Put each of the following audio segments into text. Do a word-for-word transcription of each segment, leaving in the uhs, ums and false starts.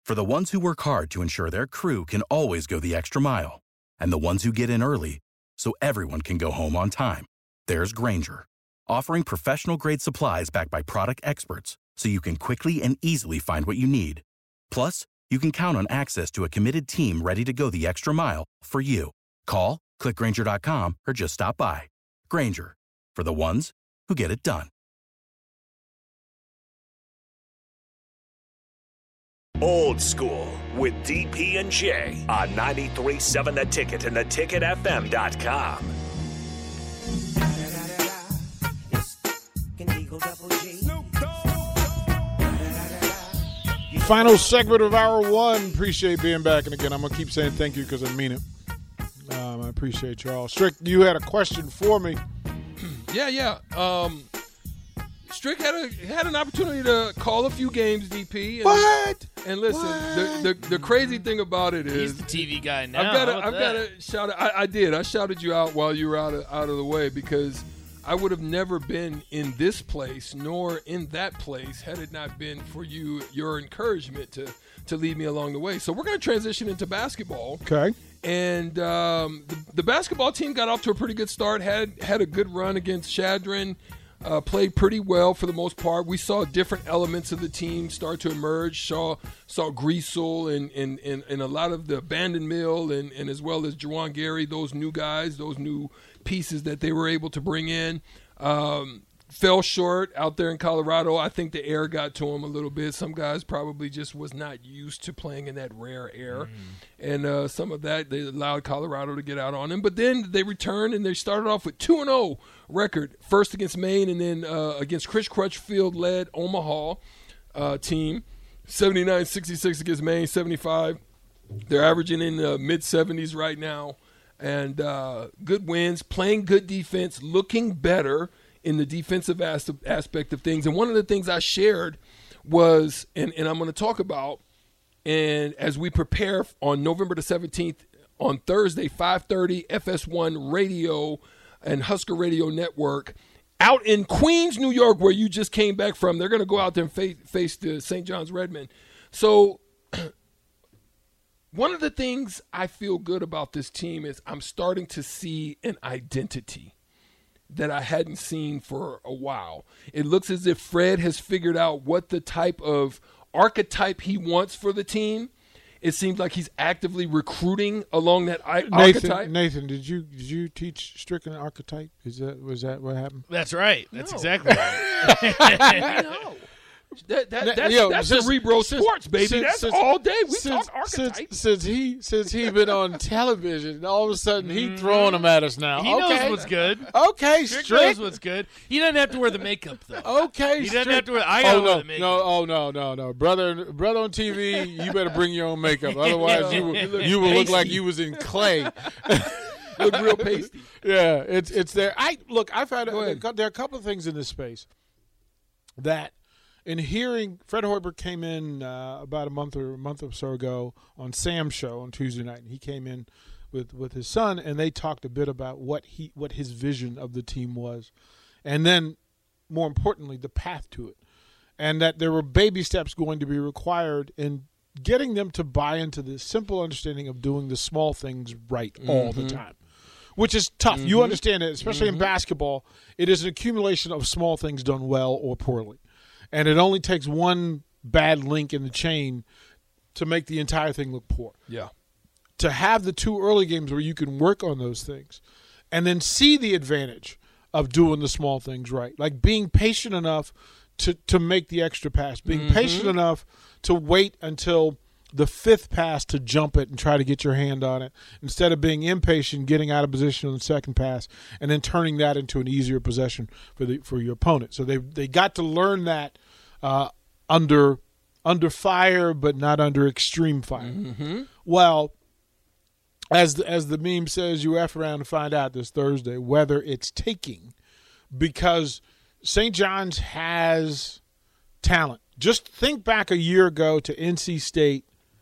For the ones who work hard to ensure their crew can always go the extra mile, and the ones who get in early so everyone can go home on time, there's Grainger, offering professional-grade supplies backed by product experts so you can quickly and easily find what you need. Plus, you can count on access to a committed team ready to go the extra mile for you. Call, click Grainger dot com, or just stop by. Grainger, for the ones who get it done. Old School with D P and J on ninety-three point seven The Ticket and the ticket f m dot com. Final segment of hour one. Appreciate being back. And again, I'm going to keep saying thank you because I mean it. Um, I appreciate y'all. Strick, you had a question for me. Yeah, yeah. Um, Strick had a had an opportunity to call a few games, D P. And, What? And listen, What? The, the the crazy thing about it is He's the T V guy now. I've got How to about I've got that? to shout it. I, I did. I shouted you out while you were out of out of the way because I would have never been in this place nor in that place had it not been for you, your encouragement to to lead me along the way. So we're going to transition into basketball. Okay. And um, the, the basketball team got off to a pretty good start, had had a good run against Shadron, uh, played pretty well for the most part. We saw different elements of the team start to emerge. Saw saw Greasel and, and, and, and a lot of the Abandon Mill and, and as well as Juwan Gary, those new guys, those new pieces that they were able to bring in. Um, fell short out there in Colorado. I think the air got to him a little bit. Some guys probably just was not used to playing in that rare air. Mm. And uh, some of that, they allowed Colorado to get out on him. But then they returned, and they started off with two and oh record, first against Maine and then uh, against Chris Crutchfield-led Omaha uh, team, seventy-nine sixty-six against Maine, seventy-five. They're averaging in the mid-seventies right now. And uh, good wins, playing good defense, looking better in the defensive as- aspect of things. And one of the things I shared was, and, and I'm going to talk about, and as we prepare on November the seventeenth, on Thursday, five thirty, F S one Radio and Husker Radio Network, out in Queens, New York, where you just came back from. They're going to go out there and face, face the Saint John's Redmen. So one of the things I feel good about this team is I'm starting to see an identity that I hadn't seen for a while. It looks as if Fred has figured out what the type of archetype he wants for the team. It seems like he's actively recruiting along that I- Nathan, archetype. Nathan, did you did you teach Strick an archetype? Is that was that what happened? That's right. That's No. exactly right. No. That, that, Now, that's yo, that's since- cerebral since- sports, baby. since- that's since- all day. We since, talk archetypes. Since, since he since he been on television, all of a sudden he throwing them at us now. He okay. knows what's good. Okay, Strick Strick. knows what's good. He doesn't have to wear the makeup, though. Okay, He doesn't Strick. have to wear- I oh gotta no, wear the makeup. no, oh no, no, no, brother, brother on T V. You better bring your own makeup, otherwise you will, You look you will look pasty. like you was in clay. Look real pasty. Yeah, it's it's there. I look. I've had Go ahead. there are a couple of things in this space that, in hearing Fred Hoiberg came in uh, about a month or a month or so ago on Sam's show on Tuesday night, and he came in with, with his son, and they talked a bit about what he what his vision of the team was, and then more importantly the path to it, and that there were baby steps going to be required in getting them to buy into the simple understanding of doing the small things right mm-hmm. all the time. Which is tough. Mm-hmm. You understand it, especially mm-hmm. in basketball. It is an accumulation of small things done well or poorly. And it only takes one bad link in the chain to make the entire thing look poor. Yeah. To have the two early games where you can work on those things and then see the advantage of doing the small things right. Like being patient enough to, to make the extra pass. Being mm-hmm. patient enough to wait until the fifth pass to jump it and try to get your hand on it instead of being impatient, getting out of position on the second pass, and then turning that into an easier possession for the for your opponent. So they they got to learn that uh, under under fire, but not under extreme fire. Mm-hmm. Well, as the, as the meme says, you F around to find out this Thursday whether it's taking, because Saint John's has talent. Just think back a year ago to N C State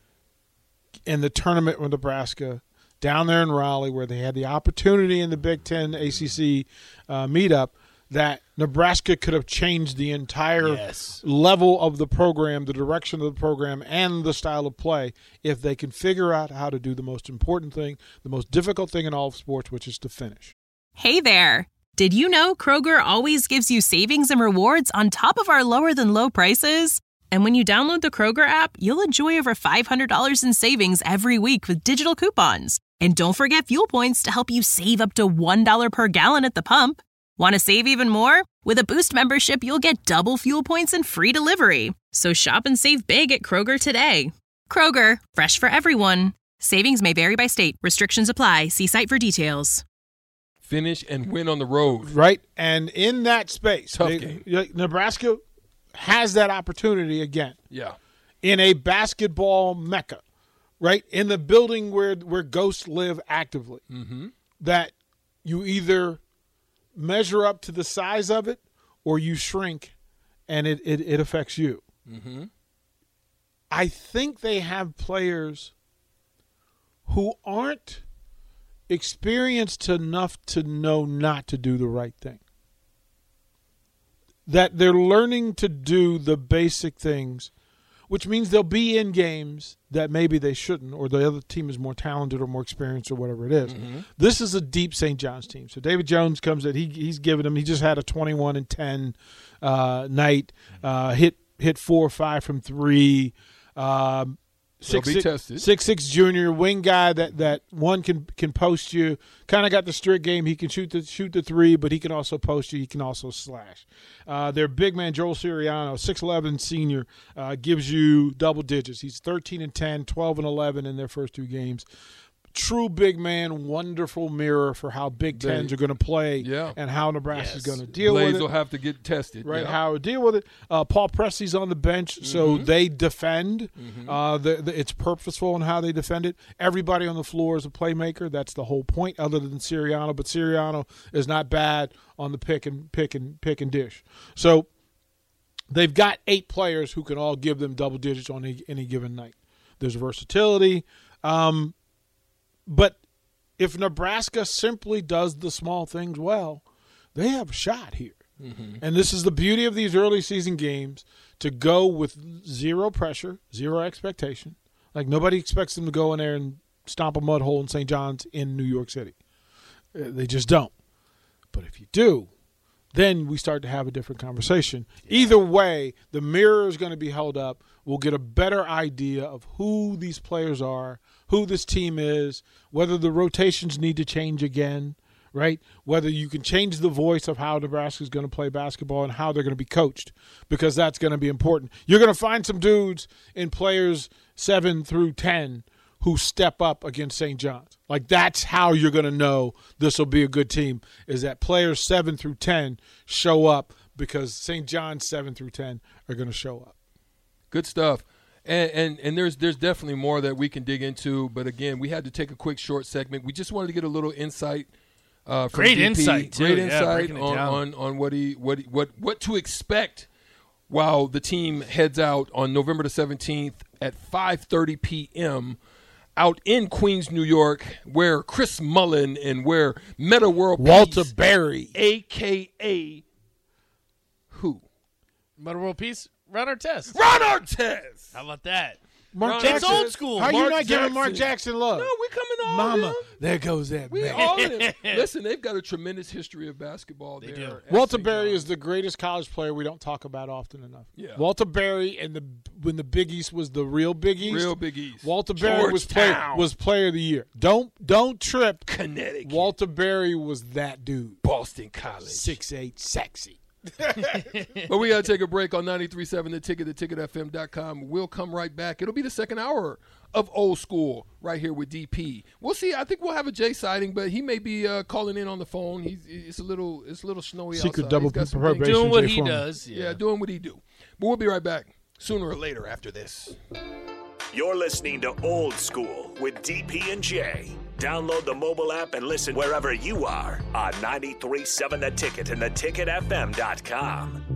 in the tournament with Nebraska down there in Raleigh, where they had the opportunity in the Big Ten A C C uh, meetup. that Nebraska could have changed the entire Yes. level of the program, the direction of the program, and the style of play if they can figure out how to do the most important thing, the most difficult thing in all of sports, which is to finish. Hey there. Did you know Kroger always gives you savings and rewards on top of our lower-than-low prices? And when you download the Kroger app, you'll enjoy over five hundred dollars in savings every week with digital coupons. And don't forget fuel points to help you save up to one dollar per gallon at the pump. Want to save even more? With a Boost membership, you'll get double fuel points and free delivery. So shop and save big at Kroger today. Kroger, fresh for everyone. Savings may vary by state. Restrictions apply. See site for details. Finish and win on the road. Right? And in that space, Tough they- game. like, Nebraska has that opportunity again Yeah. in a basketball mecca, right? In the building where, where ghosts live actively, Mm-hmm. that you either measure up to the size of it or you shrink and it, it, it affects you. Mm-hmm. I think they have players who aren't experienced enough to know not to do the right thing. That they're learning to do the basic things, which means they'll be in games that maybe they shouldn't, or the other team is more talented or more experienced or whatever it is. Mm-hmm. This is a deep Saint John's team. So David Jones comes in. He, he's given them – he just had a twenty-one and ten uh, night, uh, hit hit four or five from three. Um, They'll six, be six, tested. six six junior wing guy that, that one can can post you. Kind of got the strict game. He can shoot the shoot the three, but he can also post you. He can also slash. Uh, their big man Joel Siriano, six eleven senior, uh, gives you double digits. He's thirteen and ten, twelve and eleven in their first two games. True big man, wonderful mirror for how Big They- Tens are going to play Yeah. and how Nebraska is Yes. going to deal Blaze with it. will have to get tested. Right, Yeah. how to deal with it. Uh, Paul Presley's on the bench, so they defend. Uh, the, the, it's purposeful in how they defend it. Everybody on the floor is a playmaker. That's the whole point, other than Siriano. But Siriano is not bad on the pick and pick and pick and dish. So they've got eight players who can all give them double digits on any, any given night. There's versatility, um, but if Nebraska simply does the small things well, they have a shot here. Mm-hmm. And this is the beauty of these early season games, to go with zero pressure, zero expectation. Like, nobody expects them to go in there and stomp a mud hole in Saint John's in New York City. Uh, They just don't. But if you do, then we start to have a different conversation. Either way, the mirror is going to be held up. We'll get a better idea of who these players are, who this team is, whether the rotations need to change again, right? Whether you can change the voice of how Nebraska is going to play basketball and how they're going to be coached, because that's going to be important. You're going to find some dudes in players seven through ten who step up against Saint John's. Like, that's how you're going to know this will be a good team, is that players seven through ten show up, because Saint John's seven through ten are going to show up. Good stuff. And, and and there's there's definitely more that we can dig into. But, again, we had to take a quick short segment. We just wanted to get a little insight uh, from Great D P. insight, too. Great Yeah, insight breaking it on, down. on, on what, he, what, he, what, what to expect while the team heads out on November the seventeenth at five thirty p.m. out in Queens, New York, where Chris Mullen and where Meta World Walter Peace, Berry. a k a who? Meta World Peace, run our test. Ron Artest! How about that? Mark Ron Jackson. It's old school. How Mark you not giving Mark Jackson. Jackson love? No, we coming on, Mama, man. there goes that We man. all in it. Listen, they've got a tremendous history of basketball They there. do. at Walter Saint Berry John's. is the greatest college player we don't talk about often enough. Yeah. Walter Berry, and the when the Big East was the real Big East, real Big East. Walter Berry was play, Georgetown. was player of the year. Don't don't trip. Connecticut. Walter Berry was that dude. Boston College. Six eight, sexy. But we got to take a break on ninety-three point seven The Ticket, the ticket f m dot com. We'll come right back. It'll be the second hour of Old School right here with D P. We'll see. I think we'll have a Jay sighting, but he may be uh, calling in on the phone. He's it's a little it's a little snowy Secret outside. double He's got some probation. things- Doing what Jay he Foreman. does. Yeah. Yeah. doing what he do. But we'll be right back sooner or later after this. You're listening to Old School with D P and J. Download the mobile app and listen wherever you are on ninety-three point seven The Ticket and the ticket f m dot com.